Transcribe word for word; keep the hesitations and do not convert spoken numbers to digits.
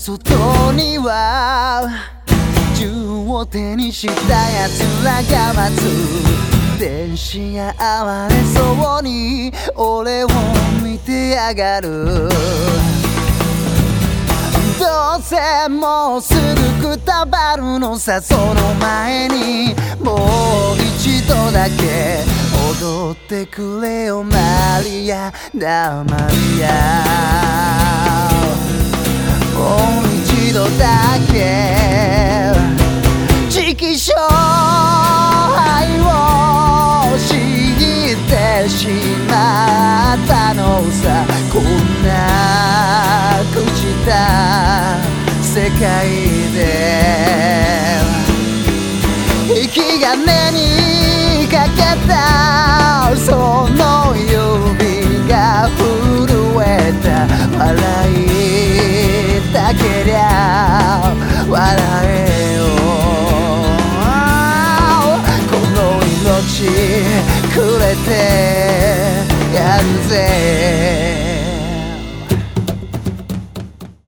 外には銃を手にした奴らが待つ。天使が哀れそうに俺を見てやがる。どうせもうすぐくたばるのさ。その前にもう一度だけ踊ってくれよマリアだマリア。もう一度だけ直称愛を知ってしまったのさ。こんな朽ちた世界で引き金にかけたその指が震えた。笑いたけりゃ笑えよ。この命くれてやるぜ。